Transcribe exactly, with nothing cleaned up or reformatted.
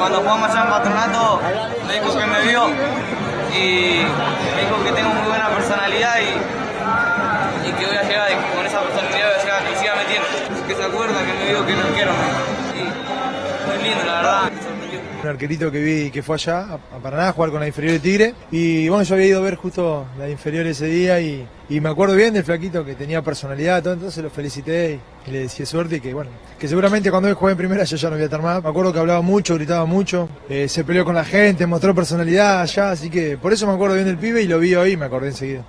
cuando jugamos allá en Patronato, me dijo que me vio y me dijo que tengo muy buena personalidad y, y que voy a llegar y con esa personalidad voy a llegar, que siga metiendo. Que se acuerda que me dijo que no quiero. Y muy lindo, la verdad. Un arquerito que vi que fue allá a Paraná a jugar con la inferior de Tigre y bueno, yo había ido a ver justo la inferior ese día y, y me acuerdo bien del flaquito que tenía personalidad, todo, entonces lo felicité y, y le decía suerte y que bueno, que seguramente cuando él juegue en primera yo ya no voy a estar más. Me acuerdo que hablaba mucho, gritaba mucho, eh, se peleó con la gente, mostró personalidad allá, así que por eso me acuerdo bien del pibe y lo vi hoy y me acordé enseguida.